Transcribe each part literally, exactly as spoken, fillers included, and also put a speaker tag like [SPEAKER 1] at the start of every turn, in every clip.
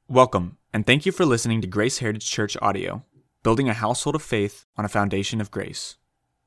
[SPEAKER 1] Welcome, and thank you for listening to Grace Heritage Church audio, building a household of faith on a foundation of grace.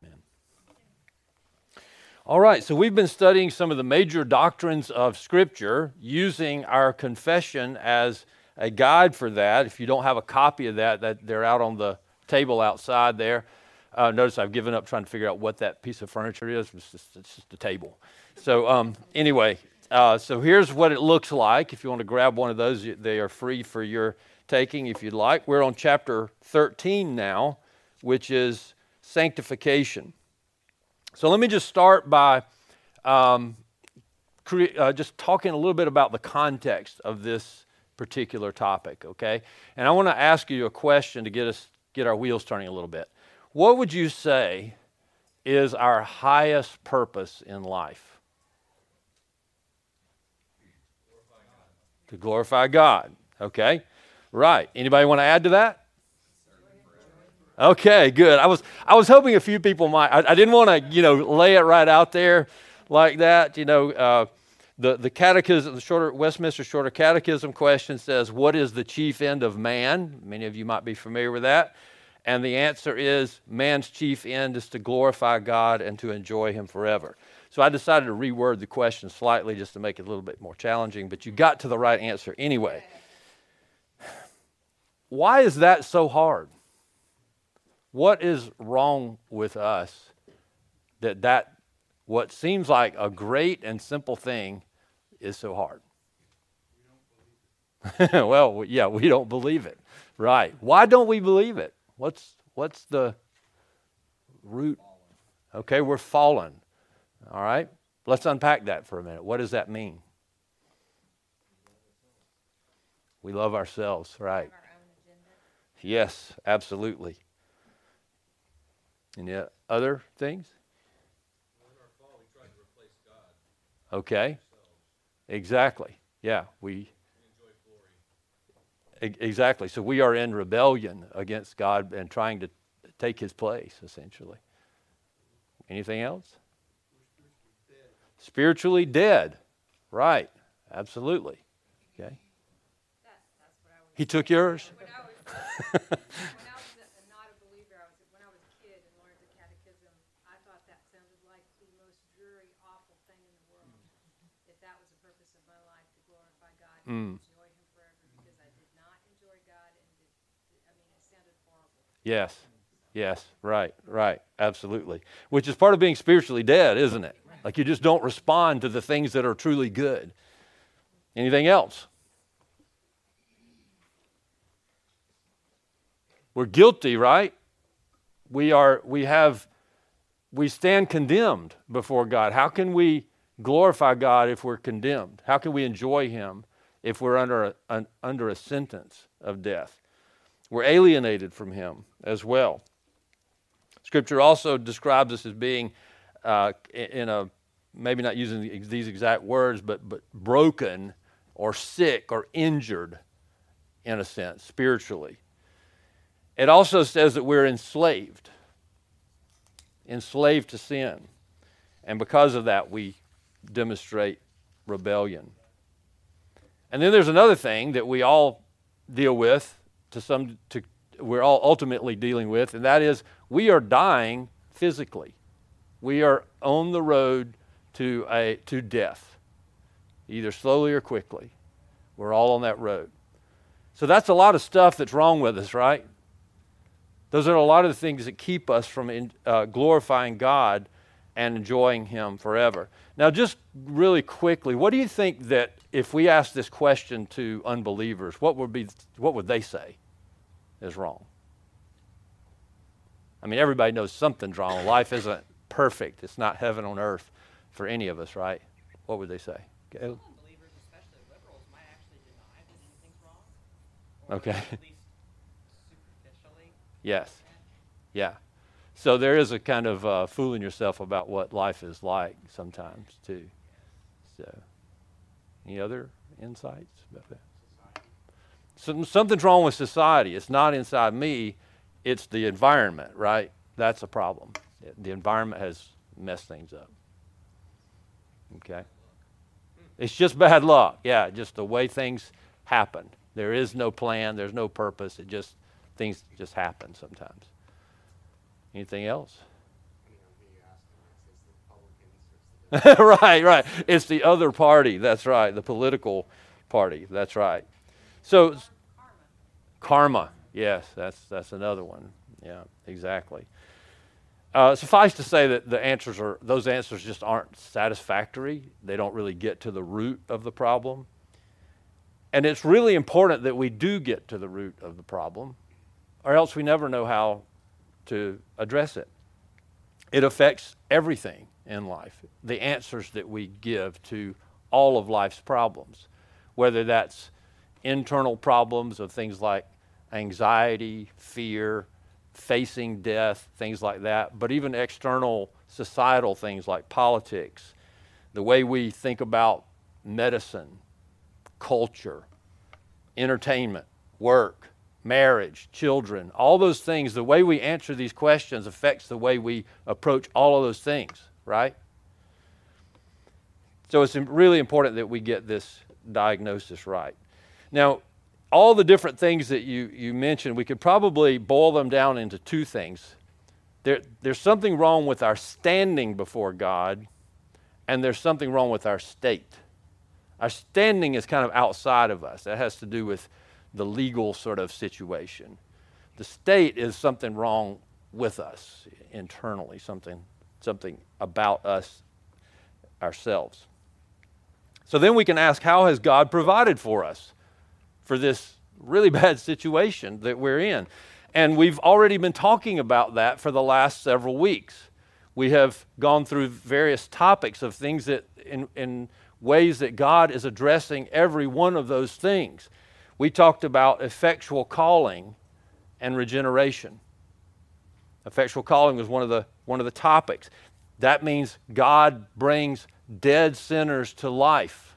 [SPEAKER 2] All right, so we've been studying some of the major doctrines of Scripture, using our confession as a guide for that. If you don't have a copy of that, that they're out on the table outside there. Uh, notice I've given up trying to figure out what that piece of furniture is. It's just, it's just a table. So um, anyway, uh, so here's what it looks like. If you want to grab one of those, they are free for your taking if you'd like. We're on chapter thirteen now, which is sanctification. So let me just start by um, cre- uh, just talking a little bit about the context of this particular topic, okay? And I want to ask you a question to get us get our wheels turning a little bit. What would you say is our highest purpose in life? To glorify God, okay? Right. Anybody want to add to that? Okay, good. I was I was hoping a few people might. I, I didn't want to, you know, lay it right out there like that. You know, uh, the the catechism, the shorter Westminster Shorter Catechism question says, "What is the chief end of man?" Many of you might be familiar with that, and the answer is, man's chief end is to glorify God and to enjoy Him forever. So I decided to reword the question slightly just to make it a little bit more challenging, but you got to the right answer anyway. Why is that so hard? What is wrong with us that that what seems like a great and simple thing is so hard? Well, yeah, we don't believe it. Right. Why don't we believe it? What's what's the root? Okay, we're fallen. All right. Let's unpack that for a minute. What does that mean? We love ourselves, right? Yes, absolutely. Any other things?
[SPEAKER 3] Well, in our fall, we tried to replace God.
[SPEAKER 2] Okay. Exactly. Yeah, we,
[SPEAKER 3] we enjoy glory.
[SPEAKER 2] E- exactly. So we are in rebellion against God and trying to take His place, essentially. Anything else? Spiritually dead. Spiritually dead. Right. Absolutely. Okay.
[SPEAKER 4] That, that's what I was
[SPEAKER 2] He took yours?
[SPEAKER 4] When I was, when I was a, not a believer, I was when I was a kid and learned the catechism, I thought that sounded like the most dreary, awful thing in the world. That that was the purpose of my life, to glorify God and
[SPEAKER 2] Mm.
[SPEAKER 4] enjoy Him forever, because I did not enjoy God, and did, I mean, it sounded horrible.
[SPEAKER 2] Yes. Yes. Right. Right. Absolutely. Which is part of being spiritually dead, isn't it? Like you just don't respond to the things that are truly good. Anything else? We're guilty, right? We are, we have, we stand condemned before God. How can we glorify God if we're condemned? How can we enjoy Him if we're under a, an, under a sentence of death? We're alienated from Him as well. Scripture also describes us as being uh, in a, maybe not using these exact words, but but broken or sick or injured in a sense, spiritually. It also says that we're enslaved, enslaved to sin. And because of that, we demonstrate rebellion. And then there's another thing that we all deal with, to some, to, we're all ultimately dealing with, and that is we are dying physically. We are on the road to a to death, either slowly or quickly. We're all on that road. So that's a lot of stuff that's wrong with us, right? Those are a lot of the things that keep us from in, uh, glorifying God and enjoying Him forever. Now, just really quickly, what do you think that if we asked this question to unbelievers, what would be what would they say is wrong? I mean, everybody knows something's wrong. Life isn't perfect. It's not heaven on earth for any of us, right? What would they say? Okay.
[SPEAKER 5] Some unbelievers, especially liberals, might actually deny that anything's wrong. Or
[SPEAKER 2] Okay.
[SPEAKER 5] At least superficially.
[SPEAKER 2] Yes. Yeah. So there is a kind of uh, fooling yourself about what life is like sometimes too. So, any other insights about that? Some, something's wrong with society. It's not inside me. It's the environment, right? That's a problem. The environment has messed things up. Okay? It's just bad luck. Yeah, just the way things happen. There is no plan. There's no purpose. It just, things just happen sometimes. Anything else? Right, right. It's the other party. That's right. The political party. That's right. So, karma. Yes, that's that's another one. Yeah, exactly. Uh, suffice to say that the answers are those answers just aren't satisfactory. They don't really get to the root of the problem. And it's really important that we do get to the root of the problem, or else we never know how to address it. It affects everything in life, the answers that we give to all of life's problems, whether that's internal problems of things like anxiety, fear, facing death, things like that, but even external societal things like politics, the way we think about medicine, culture, entertainment, work, marriage, children, all those things, the way we answer these questions affects the way we approach all of those things, right? So it's really important that we get this diagnosis right. Now, all the different things that you, you mentioned, we could probably boil them down into two things. There, there's something wrong with our standing before God, and there's something wrong with our state. Our standing is kind of outside of us. That has to do with the legal sort of situation. The state is something wrong with us internally, something, something about us ourselves. So then we can ask, how has God provided for us for this really bad situation that we're in? And we've already been talking about that for the last several weeks. We have gone through various topics of things that in, in ways that God is addressing every one of those things. We talked about effectual calling and regeneration. Effectual calling was one of the one of the topics. That means God brings dead sinners to life.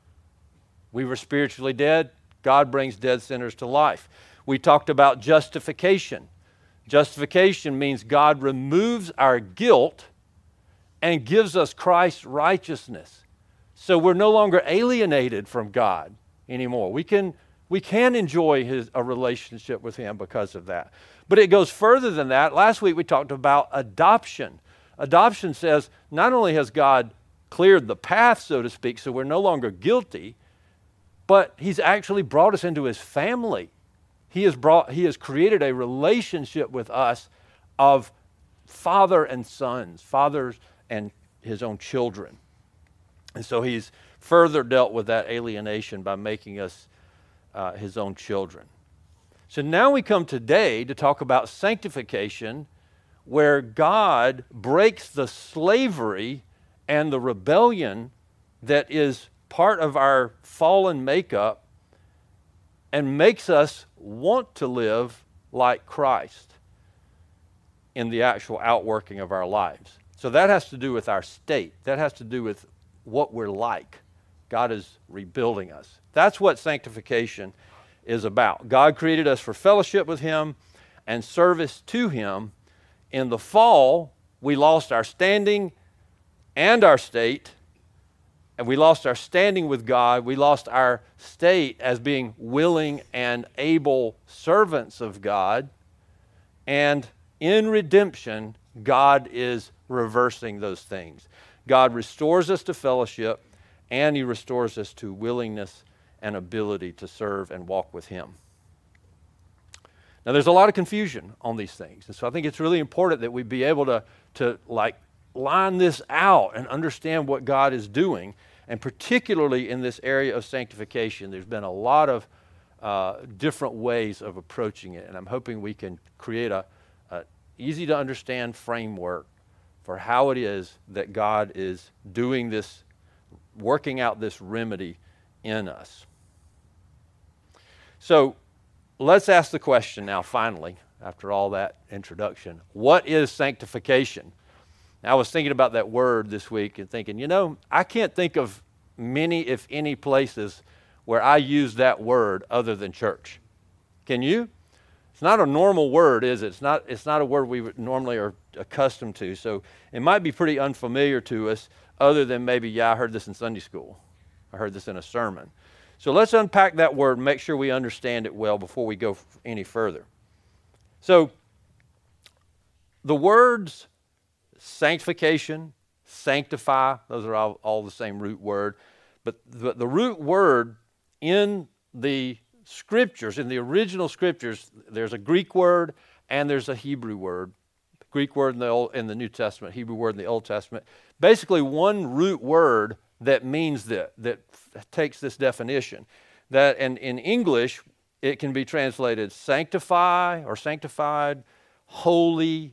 [SPEAKER 2] We were spiritually dead. God brings dead sinners to life. We talked about justification. Justification means God removes our guilt and gives us Christ's righteousness. So we're no longer alienated from God anymore. We can we can enjoy his, a relationship with him because of that. But it goes further than that. Last week we talked about adoption. Adoption says not only has God cleared the path, so to speak, so we're no longer guilty, but he's actually brought us into his family. He has brought, he has created a relationship with us of father and sons, fathers and his own children. And so he's further dealt with that alienation by making us uh, his own children. So now we come today to talk about sanctification, where God breaks the slavery and the rebellion that is part of our fallen makeup and makes us want to live like Christ in the actual outworking of our lives. So that has to do with our state. That has to do with what we're like. God is rebuilding us. That's what sanctification is about. God created us for fellowship with him and service to him. In the fall, we lost our standing and our state, and we lost our standing with God. We lost our state as being willing and able servants of God. And in redemption, God is reversing those things. God restores us to fellowship, and he restores us to willingness and ability to serve and walk with him. Now, there's a lot of confusion on these things. And so I think it's really important that we be able to, to like line this out and understand what God is doing. And particularly in this area of sanctification, there's been a lot of uh, different ways of approaching it. And I'm hoping we can create a, a easy to understand framework for how it is that God is doing this, working out this remedy in us. So let's ask the question now, finally, after all that introduction. What is sanctification? Now, I was thinking about that word this week and thinking, you know, I can't think of many, if any, places where I use that word other than church. Can you? It's not a normal word, is it? It's not, it's not a word we normally are accustomed to. So it might be pretty unfamiliar to us other than maybe, yeah, I heard this in Sunday school. I heard this in a sermon. So let's unpack that word and make sure we understand it well before we go f- any further. So the words sanctification, sanctify, those are all, all the same root word. But the, the root word in the scriptures, in the original scriptures, there's a Greek word and there's a Hebrew word. Greek word in the Old, in the New Testament, Hebrew word in the Old Testament. Basically one root word that means that, that f- takes this definition. That and in English, it can be translated sanctify or sanctified, holy,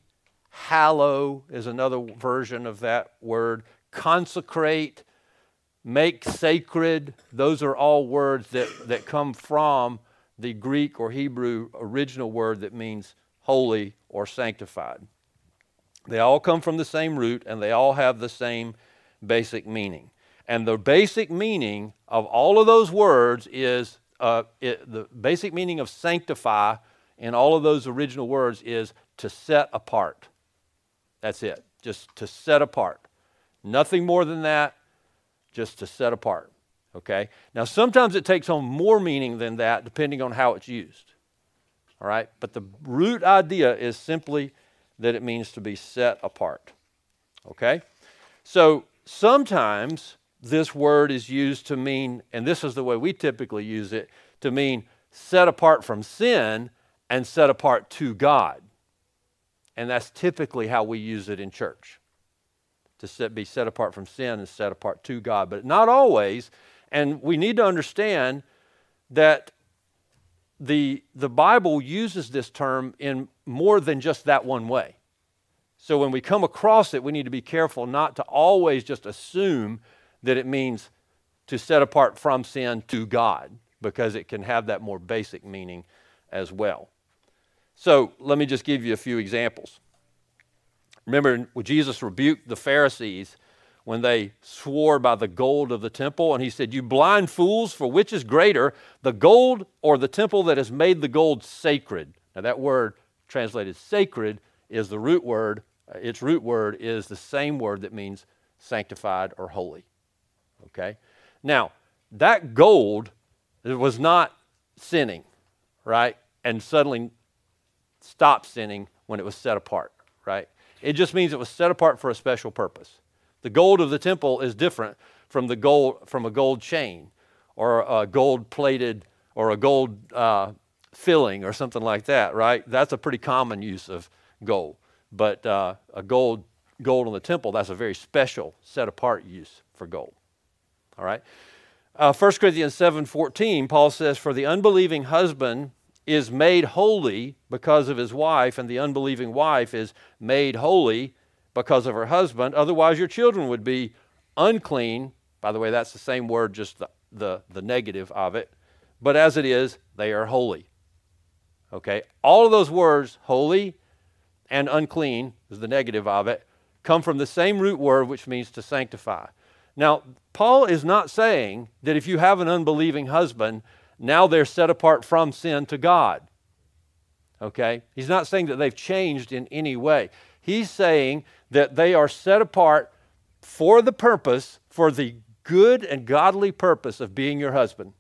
[SPEAKER 2] hallow is another version of that word, consecrate, make sacred. Those are all words that, that come from the Greek or Hebrew original word that means holy or sanctified. They all come from the same root and they all have the same basic meaning. And the basic meaning of all of those words is, uh, it, the basic meaning of sanctify in all of those original words is to set apart. That's it, just to set apart. Nothing more than that, just to set apart, okay? Now, sometimes it takes on more meaning than that depending on how it's used, all right? But the root idea is simply that it means to be set apart, okay? So sometimes this word is used to mean, and this is the way we typically use it, to mean set apart from sin and set apart to God. And that's typically how we use it in church, to set, be set apart from sin and set apart to God. But not always, and we need to understand that the, the Bible uses this term in more than just that one way. So when we come across it, we need to be careful not to always just assume that it means to set apart from sin to God, because it can have that more basic meaning as well. So let me just give you a few examples. Remember when Jesus rebuked the Pharisees when they swore by the gold of the temple, and he said, "You blind fools, for which is greater, the gold or the temple that has made the gold sacred?" Now that word translated sacred is the root word. Its root word is the same word that means sanctified or holy. Okay? Now, that gold was not sinning, right? And suddenly stopped sinning when it was set apart, right? It just means it was set apart for a special purpose. The gold of the temple is different from the gold from a gold chain or a gold plated or a gold uh, filling or something like that, right? That's a pretty common use of gold. But uh, a gold gold on the temple, that's a very special, set apart use for gold. All right? Uh, First Corinthians seven fourteen, Paul says, "For the unbelieving husband is made holy because of his wife, and the unbelieving wife is made holy because of her husband. Otherwise, your children would be unclean." By the way, that's the same word, just the, the, the negative of it. "But as it is, they are holy." Okay? All of those words, holy and unclean, is the negative of it, come from the same root word, which means to sanctify. Now, Paul is not saying that if you have an unbelieving husband, now they're set apart from sin to God. Okay? He's not saying that they've changed in any way. He's saying that they are set apart for the purpose, for the good and godly purpose of being your husband.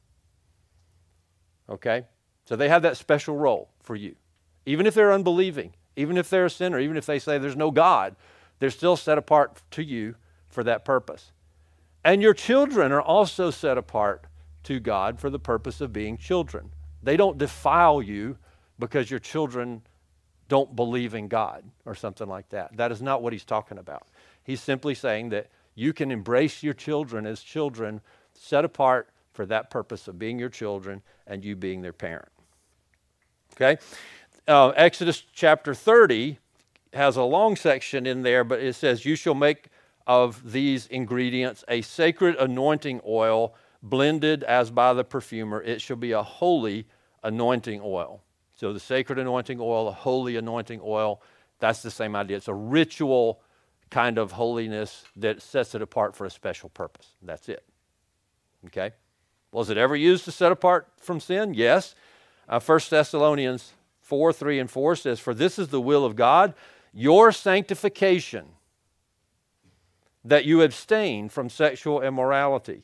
[SPEAKER 2] Okay? So they have that special role for you. Even if they're unbelieving, even if they're a sinner, even if they say there's no God, they're still set apart to you for that purpose. And your children are also set apart to God for the purpose of being children. They don't defile you because your children don't believe in God or something like that. That is not what he's talking about. He's simply saying that you can embrace your children as children set apart for that purpose of being your children and you being their parent. Okay? Uh, Exodus chapter thirty has a long section in there, but it says, "You shall make of these ingredients a sacred anointing oil, blended as by the perfumer. It shall be a holy anointing oil." So the sacred anointing oil, a holy anointing oil, that's the same idea. It's a ritual kind of holiness that sets it apart for a special purpose. That's it. Okay? Was it ever used to set apart from sin? Yes. Uh, First Thessalonians four, three, and four says, "For this is the will of God, your sanctification, that you abstain from sexual immorality,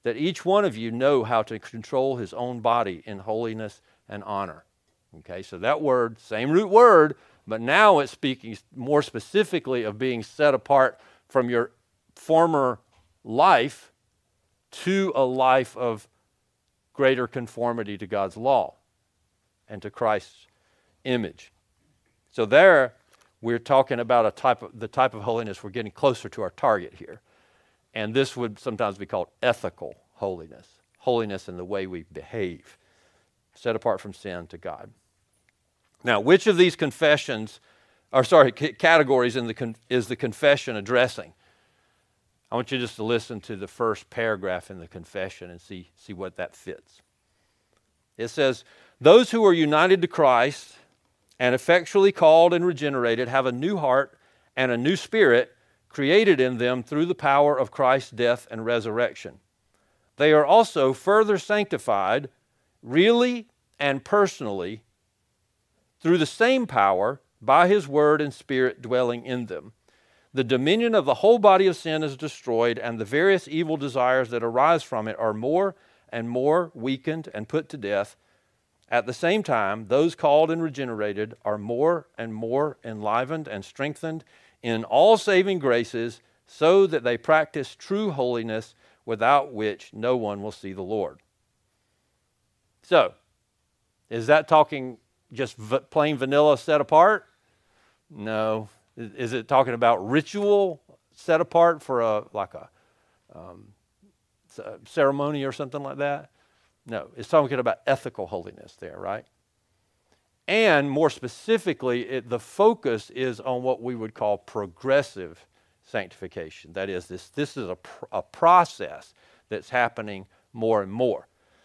[SPEAKER 2] that each one of you know how to control his own body in holiness and honor. Okay, so that word, same root word, but now it's speaking more specifically of being set apart from your former life to a life of greater conformity to God's law and to Christ's image. So there, we're talking about a type of the type of holiness. We're getting closer to our target here. And this would sometimes be called ethical holiness. Holiness in the way we behave, set apart from sin to God. Now, which of these confessions, or sorry, c- categories in the con- is the confession addressing? I want you just to listen to the first paragraph in the confession and see, see what that fits. It says, those who are united to Christ and effectually called and regenerated have a new heart and a new spirit created in them through the power of Christ's death and resurrection. They are also further sanctified, really and personally, through the same power by his word and spirit dwelling in them. The dominion of the whole body of sin is destroyed, and the various evil desires that arise from it are more and more weakened and put to death. At the same time, those called and regenerated are more and more enlivened and strengthened in all saving graces, so that they practice true holiness, without which no one will see the Lord. So, is that talking just v- plain vanilla set apart? No. Is, is it talking about ritual set apart for a like a um, ceremony or something like that? No. It's talking about ethical holiness there, right? And more specifically, it, the focus is on what we would call progressive sanctification. That is, this, this is a, pr- a process that's happening more and more.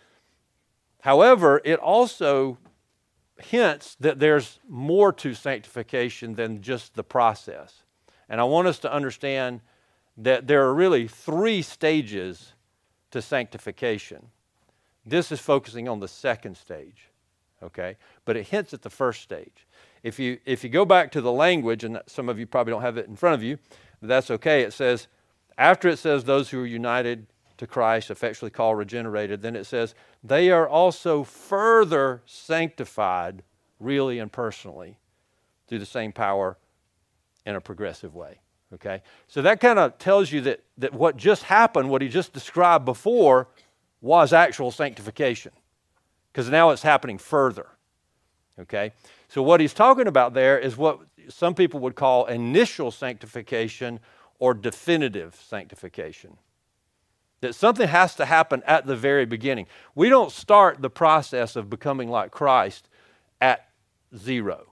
[SPEAKER 2] However, it also hints that there's more to sanctification than just the process. And I want us to understand that there are really three stages to sanctification. This is focusing on the second stage. Okay, but it hints at the first stage. If you if you go back to the language, and some of you probably don't have it in front of you, but that's okay. It says, after it says those who are united to Christ, effectually called, regenerated, then it says they are also further sanctified, really and personally, through the same power in a progressive way. Okay, so that kind of tells you that that what just happened, what he just described before, was actual sanctification. Because now it's happening further, okay? So what he's talking about there is what some people would call initial sanctification or definitive sanctification. That something has to happen at the very beginning. We don't start the process of becoming like Christ at zero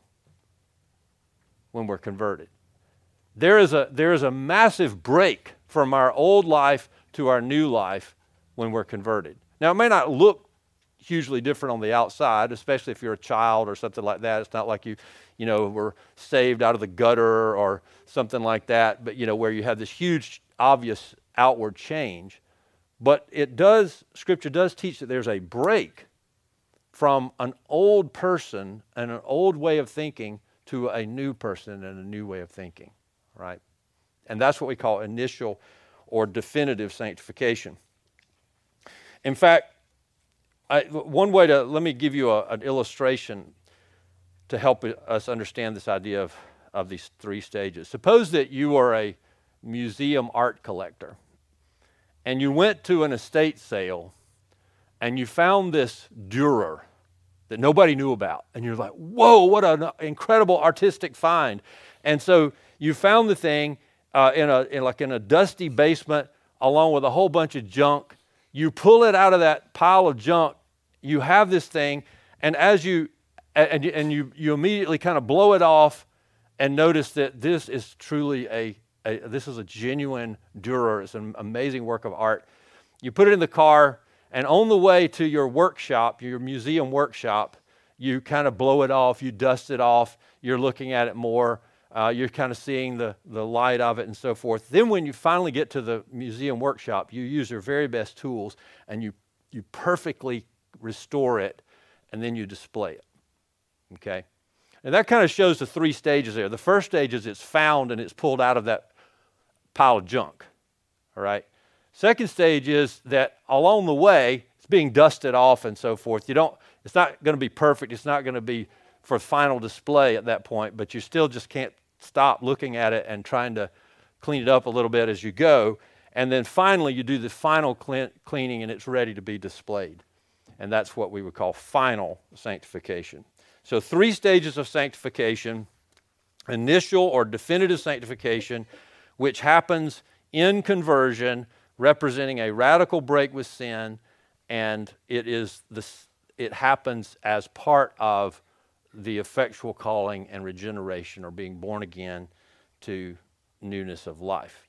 [SPEAKER 2] when we're converted. There is a, there is a massive break from our old life to our new life when we're converted. Now, it may not look hugely different on the outside, especially if you're a child or something like that. It's not like you, you know, were saved out of the gutter or something like that, but, you know, where you have this huge, obvious outward change. But it does, Scripture does teach that there's a break from an old person and an old way of thinking to a new person and a new way of thinking, right? And that's what we call initial or definitive sanctification. In fact, I, one way to, let me give you a, an illustration to help us understand this idea of, of these three stages. Suppose that you are a museum art collector and you went to an estate sale and you found this Dürer that nobody knew about. And you're like, whoa, what an incredible artistic find. And so you found the thing uh, in a in like in a dusty basement along with a whole bunch of junk. You pull it out of that pile of junk, you have this thing, and as you and, and you, you immediately kind of blow it off and notice that this is truly a, a this is a genuine Dürer. It's an amazing work of art. You put it in the car, and on the way to your workshop, your museum workshop, you kind of blow it off, you dust it off, you're looking at it more, uh, you're kind of seeing the, the light of it and so forth. Then when you finally get to the museum workshop, you use your very best tools and you, you perfectly restore it, and then you display it, okay? And that kind of shows the three stages there. The first stage is it's found and it's pulled out of that pile of junk, all right? Second stage is that along the way, it's being dusted off and so forth. You don't, it's not going to be perfect. It's not going to be for final display at that point, but you still just can't stop looking at it and trying to clean it up a little bit as you go. And then finally, you do the final clean, cleaning and it's ready to be displayed. And that's what we would call final sanctification. So three stages of sanctification: initial or definitive sanctification, which happens in conversion, representing a radical break with sin, and it is this, it happens as part of the effectual calling and regeneration, or being born again to newness of life.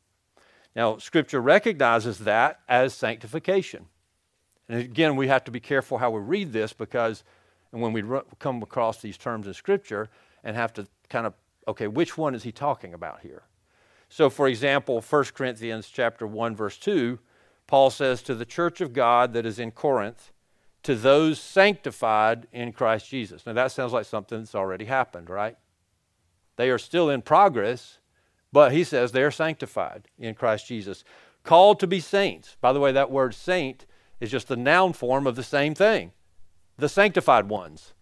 [SPEAKER 2] Now, Scripture recognizes that as sanctification. And again, we have to be careful how we read this, because and when we re- come across these terms in Scripture and have to kind of, okay, which one is he talking about here? So, for example, First Corinthians chapter one, verse two, Paul says, to the church of God that is in Corinth, to those sanctified in Christ Jesus. Now, that sounds like something that's already happened, right? They are still in progress, but he says they are sanctified in Christ Jesus. Called to be saints. By the way, that word saint is just the noun form of the same thing. The sanctified ones.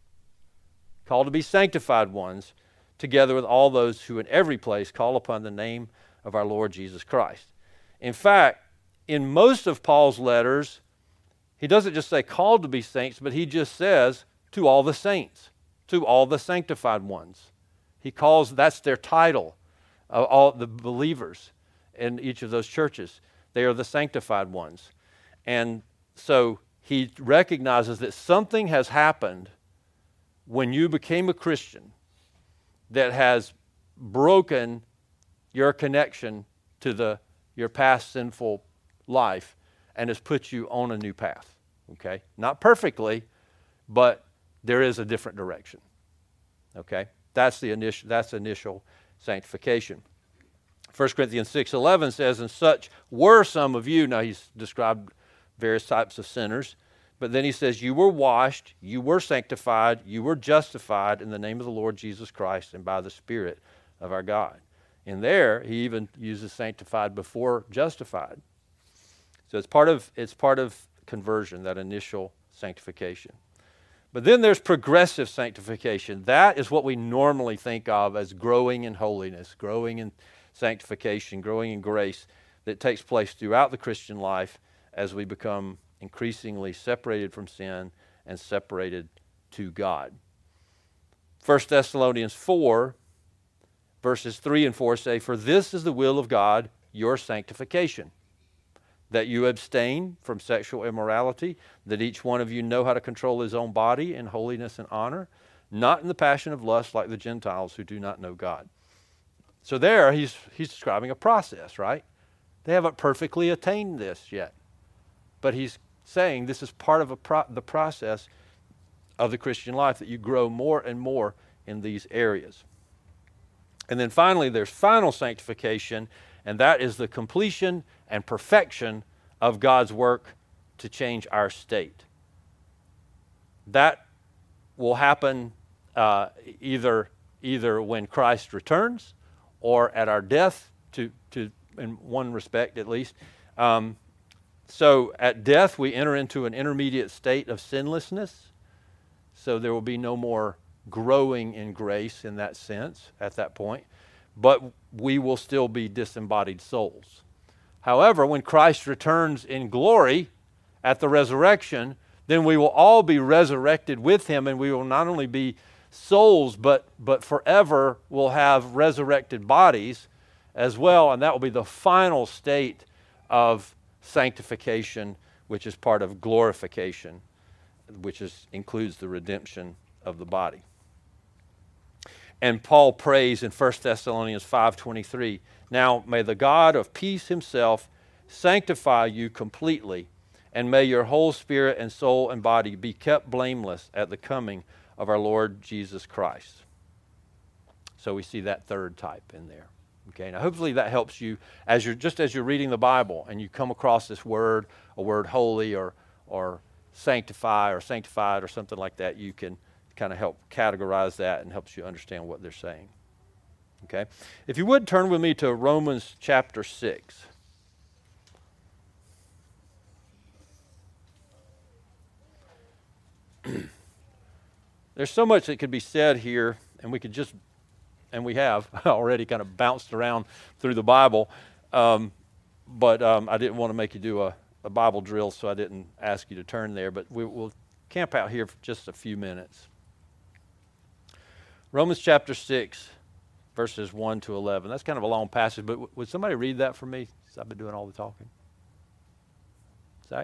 [SPEAKER 2] Called to be sanctified ones, together with all those who in every place call upon the name of our Lord Jesus Christ. In fact, in most of Paul's letters, he doesn't just say called to be saints, but he just says to all the saints, to all the sanctified ones. He calls, that's their title, of all the believers in each of those churches. They are the sanctified ones. And so he recognizes that something has happened when you became a Christian that has broken your connection to the your past sinful life and has put you on a new path. Okay? Not perfectly, but there is a different direction. Okay? That's the initial that's initial sanctification. First Corinthians six eleven says, and such were some of you. Now he's described various types of sinners, but then he says, you were washed, you were sanctified, you were justified in the name of the Lord Jesus Christ and by the Spirit of our God. In there, he even uses sanctified before justified. So it's part of it's part of conversion, that initial sanctification. But then there's progressive sanctification. That is what we normally think of as growing in holiness, growing in sanctification, growing in grace, that takes place throughout the Christian life as we become increasingly separated from sin and separated to God. First Thessalonians four, verses three and four say, for this is the will of God, your sanctification, that you abstain from sexual immorality, that each one of you know how to control his own body in holiness and honor, not in the passion of lust like the Gentiles who do not know God. So there he's he's describing a process, right? They haven't perfectly attained this yet. But he's saying this is part of a pro- the process of the Christian life, that you grow more and more in these areas. And then finally, there's final sanctification, and that is the completion and perfection of God's work to change our state. That will happen uh, either either when Christ returns or at our death, to, to in one respect at least. Um, so at death, we enter into an intermediate state of sinlessness. So there will be no more growing in grace in that sense at that point. But we will still be disembodied souls. However, when Christ returns in glory at the resurrection, then we will all be resurrected with him, and we will not only be souls, but, but forever will have resurrected bodies as well, and that will be the final state of sanctification, which is part of glorification, which is, includes the redemption of the body. And Paul prays in First Thessalonians five twenty-three, now may the God of peace himself sanctify you completely, and may your whole spirit and soul and body be kept blameless at the coming of our Lord Jesus Christ. So we see that third type in there. Okay, now hopefully that helps you as you're just as you're reading the Bible and you come across this word, a word holy or or sanctify or sanctified or something like that, you can kind of help categorize that and helps you understand what they're saying. Okay, if you would turn with me to Romans chapter six. there's so much that could be said here, and we could just, and we have already kind of bounced around through the Bible, um, but um, I didn't want to make you do a, a Bible drill, so I didn't ask you to turn there, but we, we'll camp out here for just a few minutes. Romans chapter six, verses one to eleven. That's kind of a long passage, but w- would somebody read that for me? 'Cause I've been doing all the talking. Zach?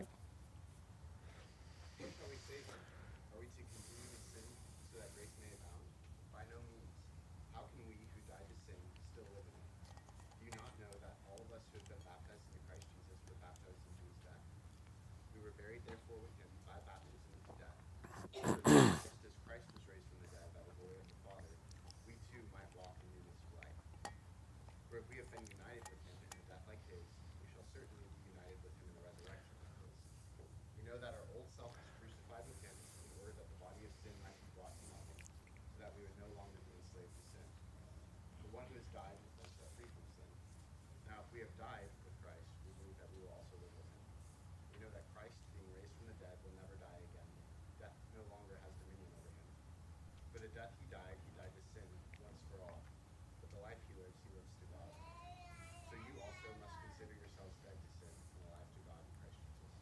[SPEAKER 6] What shall we say then? Are we to continue in sin so that grace may abound? By no means. How can we who died to sin still live in it? Do you not know that all of us who have been baptized into Christ Jesus were baptized into his death? We were buried therefore with him by baptism into death, so that just as Christ was raised from the dead by the glory of the Father, we too might walk in newness of life. For if we have been united with him in a death like his, we shall certainly be united with him in a resurrection like his. We know that our old self is crucified with him in order that the body of sin might be brought to nothing, so that we would no longer be enslaved to sin. The one who has died has been set free from sin. Now if we have died with Christ, we believe that we will also live with him. We know that Christ, being raised from the dead, will never die again. Death no longer has dominion over him. For the death he died, he died to sin once for all. But the life he lives, he lives to God. So you also must consider yourselves dead to sin and alive to God in Christ Jesus.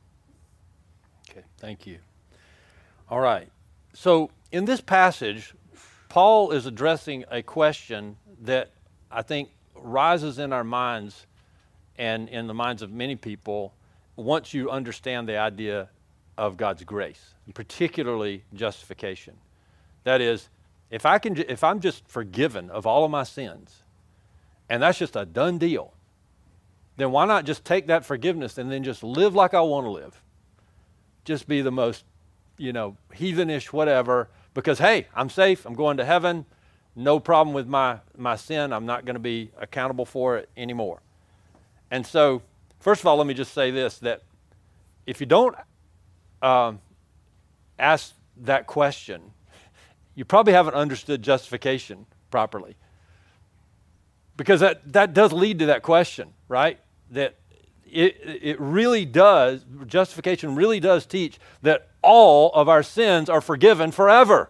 [SPEAKER 2] Okay, thank you. All right. So in this passage, Paul is addressing a question that I think rises in our minds and in the minds of many people once you understand the idea of God's grace, and particularly justification. That is, if I can, ju- if I'm just forgiven of all of my sins, and that's just a done deal, then why not just take that forgiveness and then just live like I want to live? Just be the most, you know, heathenish whatever, because hey, I'm safe, I'm going to heaven, no problem with my, my sin, I'm not going to be accountable for it anymore. And so, first of all, let me just say this, that if you don't um, ask that question, you probably haven't understood justification properly. Because that, that does lead to that question, right? That it, it really does, justification really does teach that all of our sins are forgiven forever.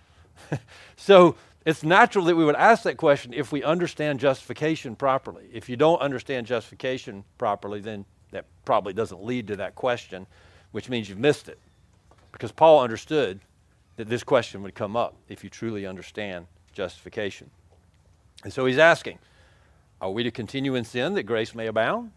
[SPEAKER 2] So it's natural that we would ask that question if we understand justification properly. If you don't understand justification properly, then that probably doesn't lead to that question, which means you've missed it. Because Paul understood that this question would come up if you truly understand justification. And so he's asking, are we to continue in sin that grace may abound?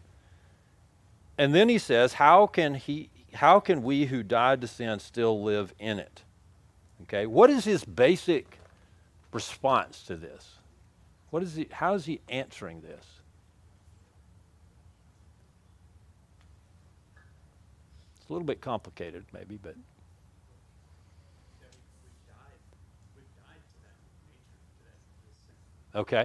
[SPEAKER 2] And then he says, how can he, how can we who died to sin still live in it? Okay, what is his basic response to this? What is he, how is he answering this? It's a little bit complicated maybe, but okay.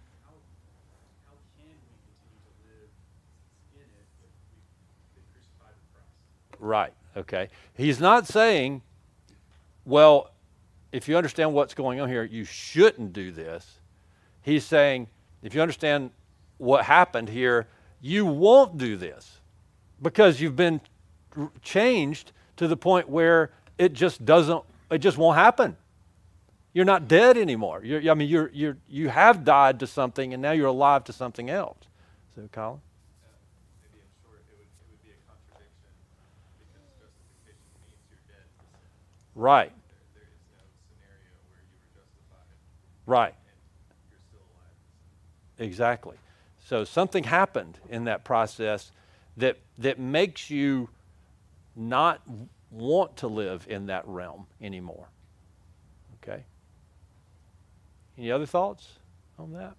[SPEAKER 2] Right, okay. He's not saying, well, if you understand what's going on here, you shouldn't do this. He's saying, if you understand what happened here, you won't do this because you've been r- changed to the point where it just doesn't, it just won't happen. You're not dead anymore. You're, I mean, you're, you're, you have died to something and now you're alive to something else. So, Colin?
[SPEAKER 3] Maybe in short, it would, it would be a contradiction because justification means you're dead to sin.
[SPEAKER 2] Right,
[SPEAKER 3] There, there is no scenario where you were justified
[SPEAKER 2] right.
[SPEAKER 3] and you're still alive to sin.
[SPEAKER 2] Exactly. So something happened in that process that that makes you not want to live in that realm anymore. Okay? Any other thoughts on that?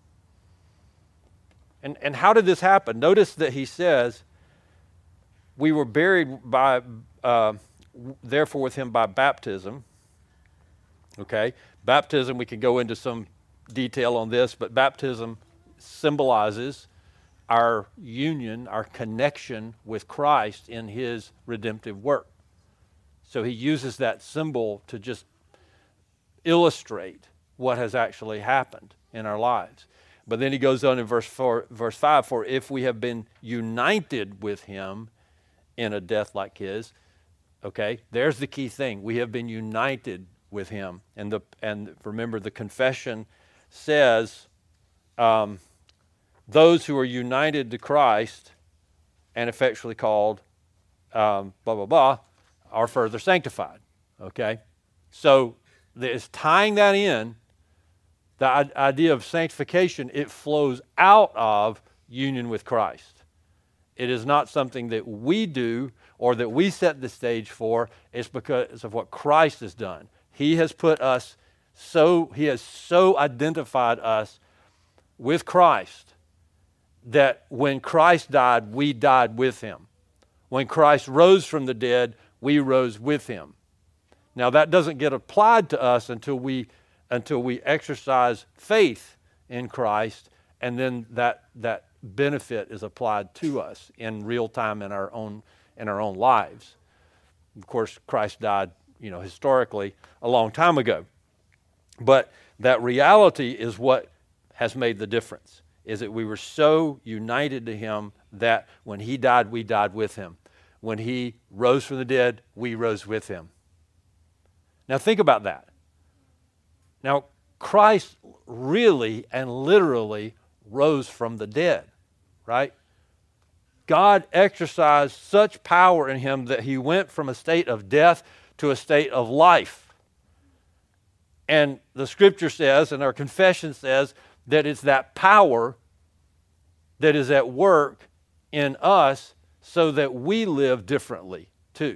[SPEAKER 2] And and how did this happen? Notice that he says, we were buried by, uh, therefore with him by baptism. Okay? Baptism, we can go into some detail on this, but baptism symbolizes our union, our connection with Christ in his redemptive work. So he uses that symbol to just illustrate what has actually happened in our lives. But then he goes on in verse four, verse five, for if we have been united with him in a death like his, okay, there's the key thing. We have been united with him. And the and remember, the confession says um, those who are united to Christ and effectually called, um, blah, blah, blah, are further sanctified. Okay? So it's tying that in, the i- idea of sanctification, it flows out of union with Christ. It is not something that we do or that we set the stage for. It's because of what Christ has done. He has put us so, he has so identified us with Christ that when Christ died, we died with him. When Christ rose from the dead, we rose with him. Now that doesn't get applied to us until we until we exercise faith in Christ, and then that that benefit is applied to us in real time in our own in our own lives. Of course, Christ died, you know, historically a long time ago. But that reality is what has made the difference, is that we were so united to him that when he died, we died with him. When he rose from the dead, we rose with him. Now think about that. Now, Christ really and literally rose from the dead, right? God exercised such power in him that he went from a state of death to a state of life. And the scripture says, and our confession says, that it's that power that is at work in us so that we live differently too.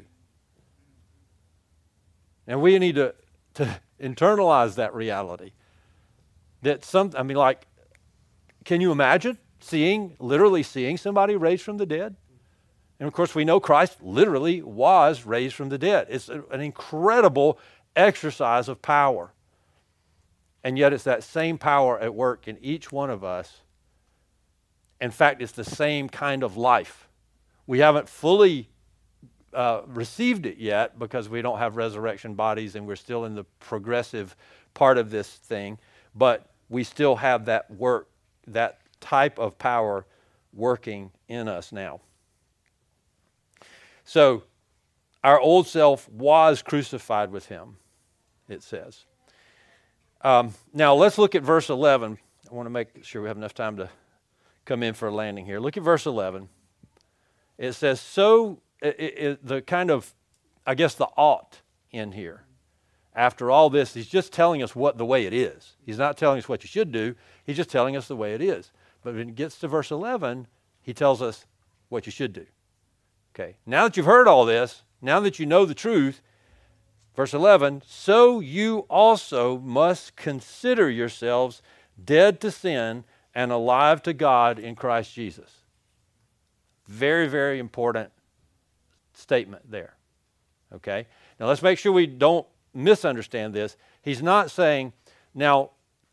[SPEAKER 2] And we need to, to internalize that reality. That some, I mean, like, can you imagine seeing, literally seeing somebody raised from the dead? And of course, we know Christ literally was raised from the dead. It's an incredible exercise of power. And yet it's that same power at work in each one of us. In fact, it's the same kind of life. We haven't fully uh, received it yet because we don't have resurrection bodies and we're still in the progressive part of this thing. But we still have that work, that type of power working in us now. So, our old self was crucified with him, it says. Um, now, let's look at verse eleven. I want to make sure we have enough time to come in for a landing here. Look at verse eleven. It says, so, it, it, the kind of, I guess, the ought in here. After all this, he's just telling us what the way it is. He's not telling us what you should do. He's just telling us the way it is. But when it gets to verse eleven, he tells us what you should do. Okay, now that you've heard all this, now that you know the truth, verse eleven, so you also must consider yourselves dead to sin and alive to God in Christ Jesus. Very, very important statement there. Okay, now let's make sure we don't misunderstand this. He's not saying, now,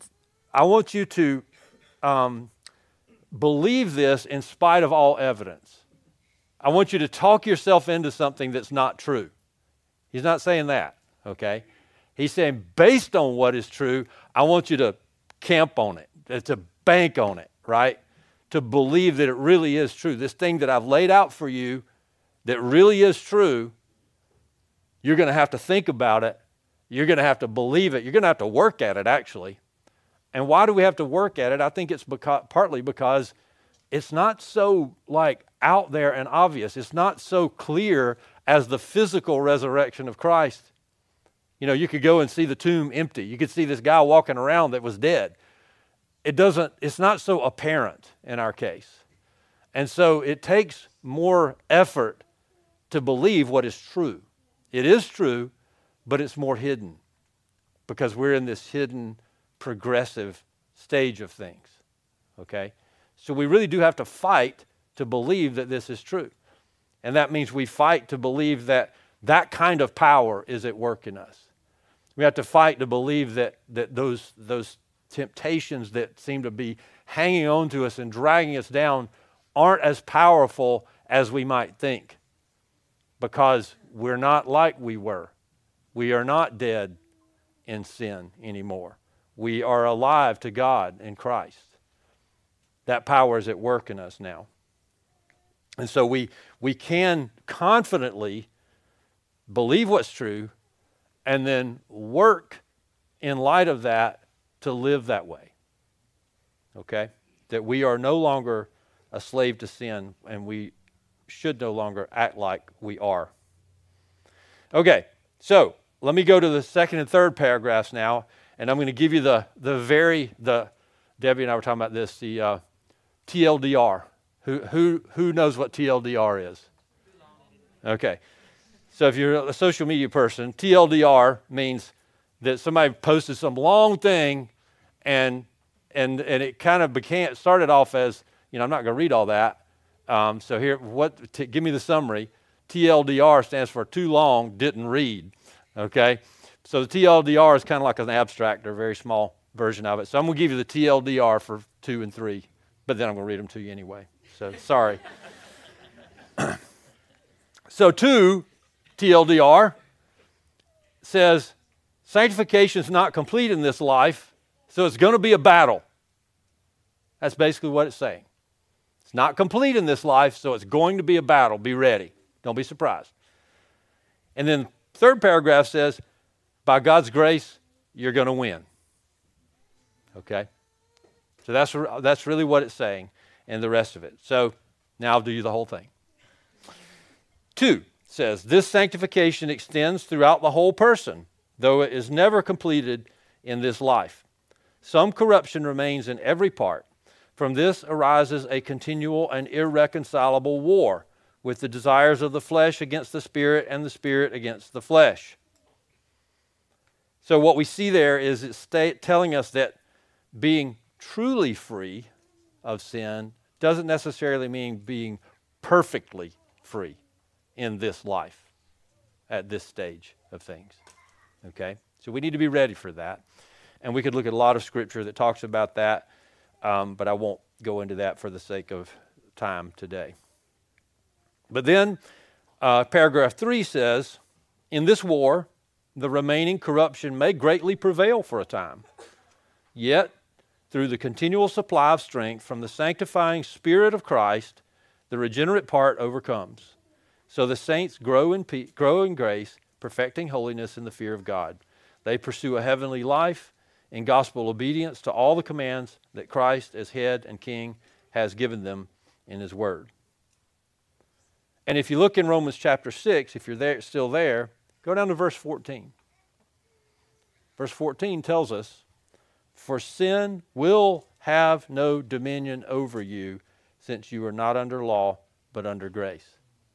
[SPEAKER 2] I want you to um, believe this in spite of all evidence. I want you to talk yourself into something that's not true. He's not saying that, okay? He's saying based on what is true, I want you to camp on it, to bank on it, right? To believe that it really is true. This thing that I've laid out for you that really is true, you're going to have to think about it. You're going to have to believe it. You're going to have to work at it, actually. And why do we have to work at it? I think it's because, partly because it's not so like out there and obvious. It's not so clear as the physical resurrection of Christ. You know, you could go and see the tomb empty. You could see this guy walking around that was dead. It doesn't, it's not so apparent in our case. And so it takes more effort to believe what is true. It is true, but it's more hidden because we're in this hidden, progressive stage of things, okay? So we really do have to fight to believe that this is true. And that means we fight to believe that that kind of power is at work in us. We have to fight to believe that, that those, those temptations that seem to be hanging on to us and dragging us down aren't as powerful as we might think because we're not like we were. We are not dead in sin anymore. We are alive to God in Christ. That power is at work in us now. And so we, we can confidently believe what's true and then work in light of that to live that way. Okay? That we are no longer a slave to sin, and we should no longer act like we are. Okay, so let me go to the second and third paragraphs now, and I'm going to give you the the very the Debbie and I were talking about this the uh, T L D R. Who who who knows what T L D R is? Okay, so if you're a social media person, T L D R means that somebody posted some long thing, and and and it kind of became started off as, you know, I'm not going to read all that. Um, so here, what? T- give me the summary. T L D R stands for too long, didn't read. Okay, so the T L D R is kind of like an abstract or a very small version of it. So I'm going to give you the T L D R for two and three, but then I'm going to read them to you anyway. So sorry. So two, T L D R says sanctification is not complete in this life, so it's going to be a battle. That's basically what it's saying. It's not complete in this life, so it's going to be a battle. Be ready. Don't be surprised. And then third paragraph says, by God's grace, you're going to win. Okay? So that's, that's really what it's saying and the rest of it. So now I'll do you the whole thing. Two says, this sanctification extends throughout the whole person, though it is never completed in this life. Some corruption remains in every part. From this arises a continual and irreconcilable war with the desires of the flesh against the spirit and the spirit against the flesh. So what we see there is it's sta- telling us that being truly free of sin doesn't necessarily mean being perfectly free in this life at this stage of things. Okay? So we need to be ready for that. And we could look at a lot of scripture that talks about that, um, but I won't go into that for the sake of time today. But then uh, paragraph three says, in this war, the remaining corruption may greatly prevail for a time. Yet, through the continual supply of strength from the sanctifying Spirit of Christ, the regenerate part overcomes. So the saints grow in, pe- grow in grace, perfecting holiness in the fear of God. They pursue a heavenly life in gospel obedience to all the commands that Christ, as head and king, has given them in his word. And if you look in Romans chapter six, if you're there, still there, go down to verse fourteen. Verse fourteen tells us, for sin will have no dominion over you, since you are not under law, but under grace.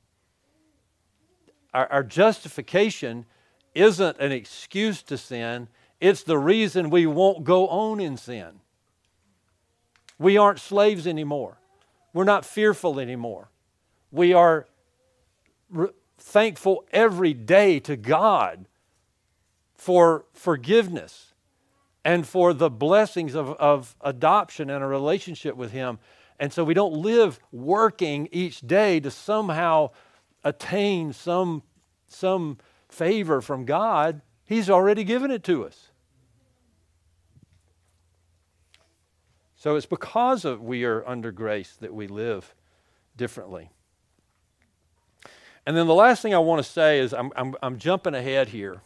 [SPEAKER 2] Our, our justification isn't an excuse to sin. It's the reason we won't go on in sin. We aren't slaves anymore. We're not fearful anymore. We are re- thankful every day to God for forgiveness and for the blessings of, of adoption and a relationship with Him. And so we don't live working each day to somehow attain some, some favor from God. He's already given it to us. So it's because of we are under grace that we live differently. And then the last thing I want to say is I'm, I'm, I'm jumping ahead here.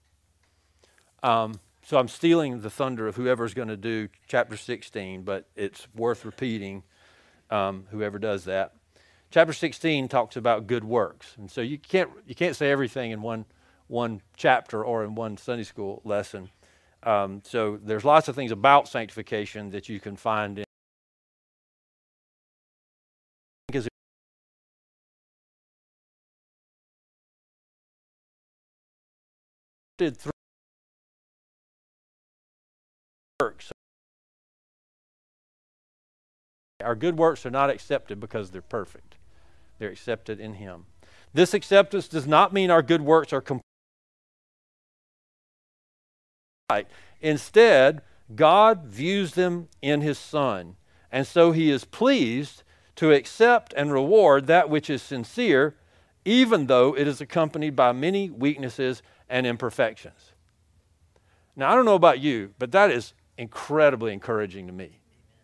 [SPEAKER 2] Um, so I'm stealing the thunder of whoever's going to do chapter sixteen, but it's worth repeating, um, whoever does that. Chapter sixteen talks about good works. And so you can't, you can't say everything in one, one chapter or in one Sunday school lesson. Um, so there's lots of things about sanctification that you can find in through works. Our good works are not accepted because they're perfect. They're accepted in Him. This acceptance does not mean our good works are complete. Instead, God views them in His Son, and so He is pleased to accept and reward that which is sincere, even though it is accompanied by many weaknesses and imperfections. Now, I don't know about you, but that is incredibly encouraging to me.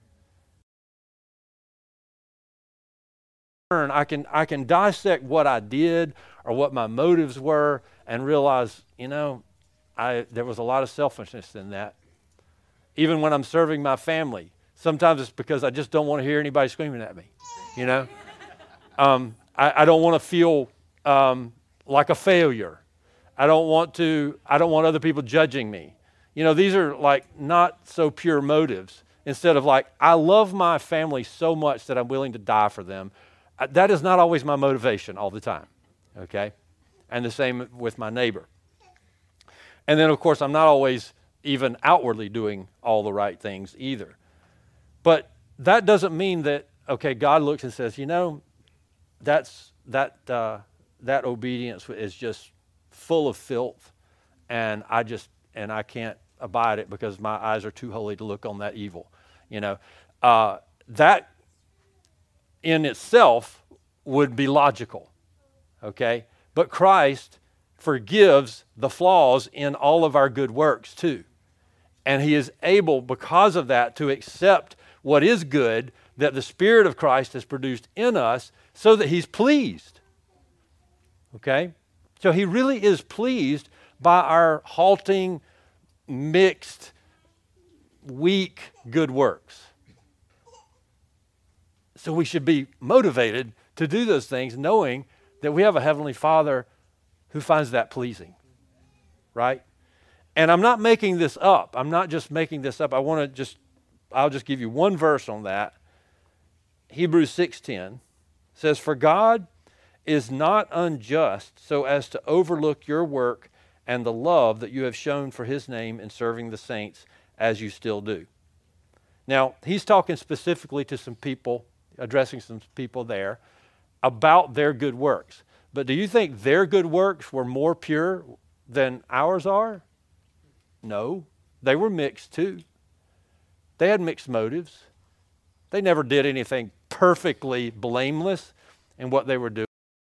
[SPEAKER 2] I can, I can dissect what I did or what my motives were and realize, you know, I there was a lot of selfishness in that. Even when I'm serving my family, sometimes it's because I just don't want to hear anybody screaming at me, you know? um, I, I don't want to feel um, like a failure. I don't want to, I don't want other people judging me. You know, these are like not so pure motives. Instead of like, I love my family so much that I'm willing to die for them. Uh, That is not always my motivation all the time, okay? And the same with my neighbor. And then, of course, I'm not always even outwardly doing all the right things either. But that doesn't mean that, okay, God looks and says, you know, that's that uh, that obedience is just full of filth, and I just and I can't abide it because my eyes are too holy to look on that evil. You know, uh, that in itself would be logical, okay? But Christ forgives the flaws in all of our good works too. And he is able, because of that, to accept what is good that the Spirit of Christ has produced in us so that he's pleased. Okay? So he really is pleased by our halting, mixed, weak good works. So we should be motivated to do those things knowing that we have a Heavenly Father who finds that pleasing. Right? And I'm not making this up. I'm not just making this up. I want to just, I'll just give you one verse on that. Hebrews six ten says, "For God is not unjust so as to overlook your work and the love that you have shown for his name in serving the saints as you still do." Now, he's talking specifically to some people, addressing some people there about their good works. But do you think their good works were more pure than ours are? No, they were mixed too. They had mixed motives. They never did anything perfectly blameless in what they were doing.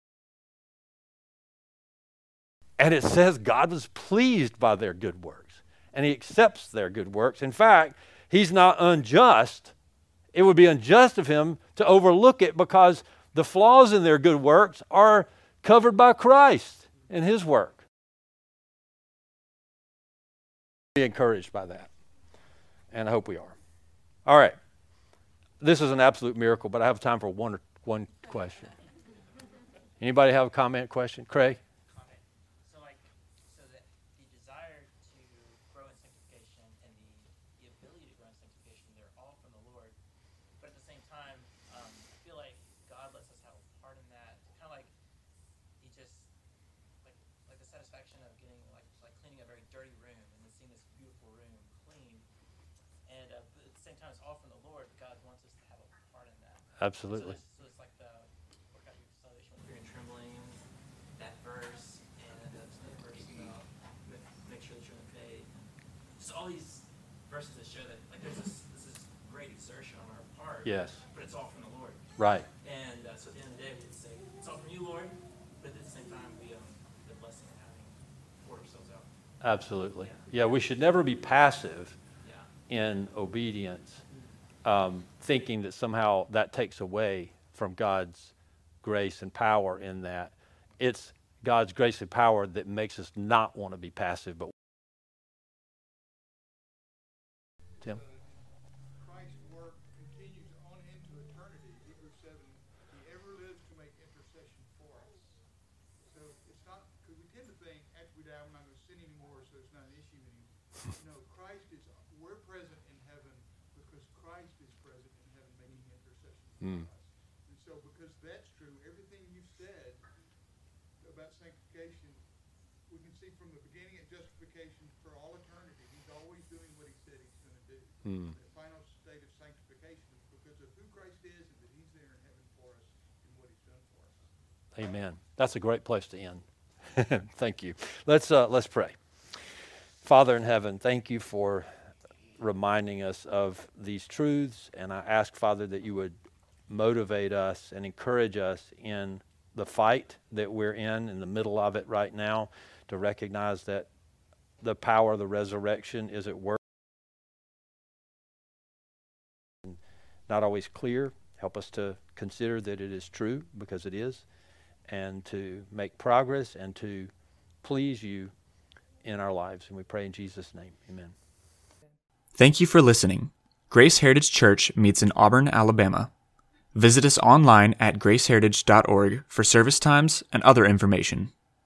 [SPEAKER 2] And it says God was pleased by their good works, and he accepts their good works. In fact, he's not unjust. It would be unjust of him to overlook it because the flaws in their good works are covered by Christ in his work. Be encouraged by that, and I hope we are. All right, this is an absolute miracle, but I have time for one or one question. Anybody have a comment, question? Craig?
[SPEAKER 5] Comment. So like, so that the desire to grow in sanctification and the, the ability to grow in sanctification, they're all from the Lord. But at the same time, um, I feel like God lets us have a part in that. Kind of like he just, like like the satisfaction of getting, like like cleaning a very dirty room and then seeing this beautiful room clean. And uh, but at the same time, it's all from the Lord. God wants us to have a part in that.
[SPEAKER 2] Absolutely.
[SPEAKER 5] So it's, so it's like the work out your salvation with fear and trembling, that verse, and uh, there's another verse about make, make sure that you're in the faith. Just all these verses that show that like there's this this is great exertion on our part.
[SPEAKER 2] Yes.
[SPEAKER 5] But it's all from the Lord.
[SPEAKER 2] Right.
[SPEAKER 5] And uh, so at the end of the day, we can say it's all from you, Lord. But at the same time, we um the blessing of having poured ourselves out.
[SPEAKER 2] Absolutely. Yeah, we should never be passive
[SPEAKER 5] Yeah.
[SPEAKER 2] in obedience, um, thinking that somehow that takes away from God's grace and power in that. It's God's grace and power that makes us not want to be passive. But Tim?
[SPEAKER 7] Christ's work continues on into eternity. Hebrews seven, he ever lives to make intercession for us. So it's not, because we tend to think after we die we're not going to sin anymore, so it's not an issue anymore. No, Christ is, we're present in heaven because Christ is present in heaven making intercession for
[SPEAKER 2] Mm.
[SPEAKER 7] us. And so because that's true, everything you've said about sanctification, we can see from the beginning of justification for all eternity, he's always doing what he said he's going to do.
[SPEAKER 2] Mm.
[SPEAKER 7] The final state of sanctification is because of who Christ is and that he's there in heaven for us and what he's done for us.
[SPEAKER 2] Amen. That's a great place to end. Thank you. Let's uh, let's pray. Father in heaven, thank you for reminding us of these truths, and I ask, Father, that you would motivate us and encourage us in the fight that we're in, in the middle of it right now, to recognize that the power of the resurrection is at work. Not always clear. Help us to consider that it is true, because it is, and to make progress and to please you in our lives. And we pray in Jesus' name. Amen.
[SPEAKER 1] Thank you for listening. Grace Heritage Church meets in Auburn, Alabama. Visit us online at grace heritage dot org for service times and other information.